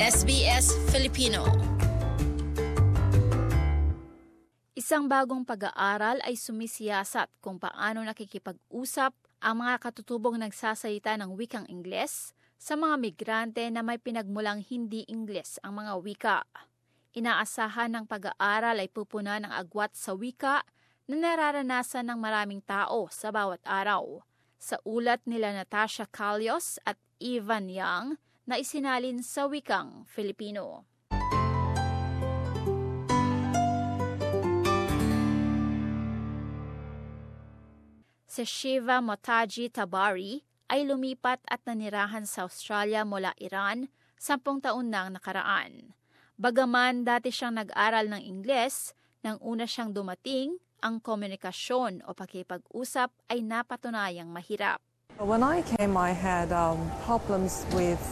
SBS Filipino. Isang bagong pag-aaral ay sumisiyasat kung paano nakikipag-usap ang mga katutubong nagsasalita ng wikang Ingles sa mga migrante na may pinagmulang hindi Ingles ang mga wika. Inaasahan ng pag-aaral ay pupunan ng agwat sa wika na nararanasan ng maraming tao sa bawat araw. Sa ulat nila Natasha Calios at Ivan Yang na isinalin sa wikang Filipino. Si Shiva Motaji Tabari ay lumipat at nanirahan sa Australia mula Iran 10 taon nang nakaraan. Bagaman dati siyang nag-aral ng Ingles, nang una siyang dumating, ang komunikasyon o pakikipag-usap ay napatunayang mahirap. When I came, I had problems with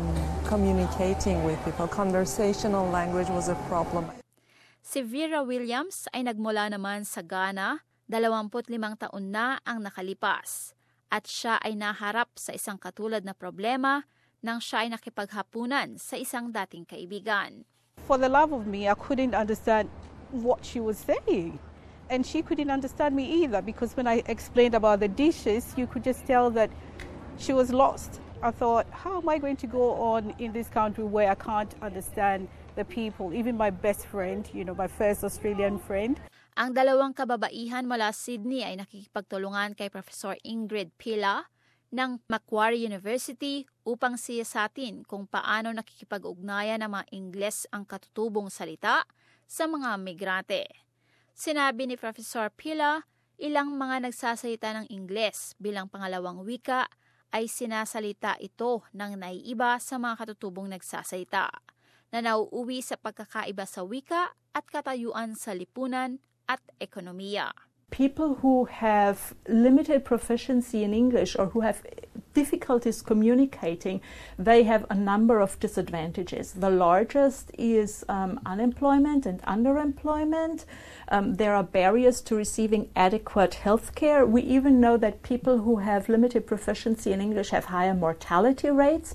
communicating with people. Conversational language was a problem. Si Vera Williams ay nagmula naman sa Ghana, 25 taon na ang nakalipas. At siya ay naharap sa isang katulad na problema nang siya ay nakipaghapunan sa isang dating kaibigan. For the love of me, I couldn't understand what she was saying. And she couldn't understand me either, because when I explained about the dishes, you could just tell that she was lost. I thought, how am I going to go on in this country where I can't understand the people, even my best friend, my first Australian friend. Ang dalawang kababaihan mula Sydney ay nakikipagtulungan kay Professor Ingrid Pila ng Macquarie University upang siyasatin kung paano nakikipag-ugnayan ng mga Ingles ang katutubong salita sa mga migrante. Sinabi ni Professor Pila, ilang mga nagsasalita ng Ingles bilang pangalawang wika ay sinasalita ito ng naiiba sa mga katutubong nagsasalita, na nauuwi sa pagkakaiba sa wika at katayuan sa lipunan at ekonomiya. People who have limited proficiency in English or who have difficulties communicating, they have a number of disadvantages. The largest is unemployment and underemployment. There are barriers to receiving adequate health care. We even know that people who have limited proficiency in English have higher mortality rates.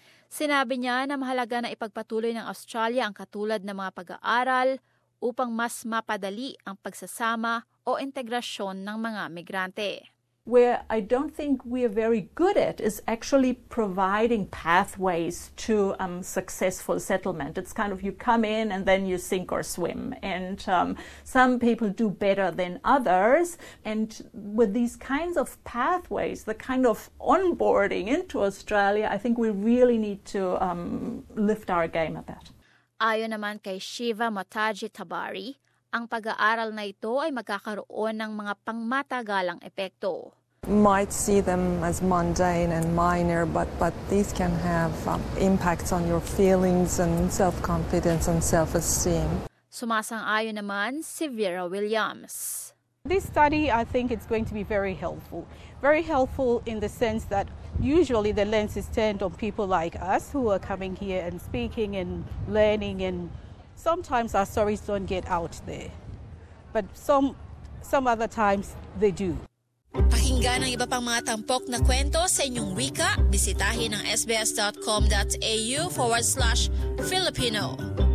Sinabi niya na mahalaga na ipagpatuloy ng Australia ang katulad ng mga pag-aaral upang mas mapadali ang pagsasama o integrasyon ng mga migrante. Where I don't think we are very good at is actually providing pathways to successful settlement. It's kind of you come in and then you sink or swim. And some people do better than others. And with these kinds of pathways, the kind of onboarding into Australia, I think we really need to lift our game a bit. Ayon naman kay Shiva Motaji Tabari, ang pag-aaral na ito ay magkakaroon ng mga pangmatagalang epekto. Might see them as mundane and minor, but these can have impacts on your feelings and self-confidence and self-esteem. Sumasang-ayon naman si Vera Williams. This study, I think it's going to be very helpful. Very helpful in the sense that usually the lens is turned on people like us who are coming here and speaking and learning, and sometimes our stories don't get out there. But some other times they do. Pakinggan ang iba pang mga tampok na kwento sa inyong wika, bisitahin ang sbs.com.au/Filipino.